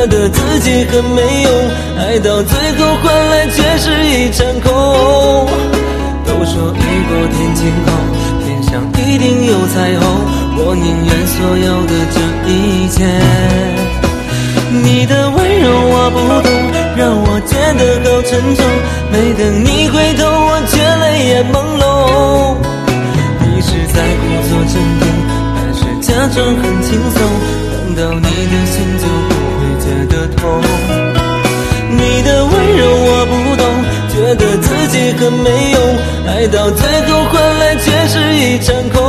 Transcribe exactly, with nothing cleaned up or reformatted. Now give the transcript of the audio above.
觉得自己很没用，爱到最后换来却是一场空。都说雨过天晴后，天上一定有彩虹，我宁愿所有的这一切。你的温柔我不懂，让我觉得好沉重，没等你回头，我却泪眼朦胧。你是在故作镇定，还是假装很轻松？等到你的心就不会觉得痛。你的温柔我不懂，觉得自己很没用，爱到最后换来却是一场空。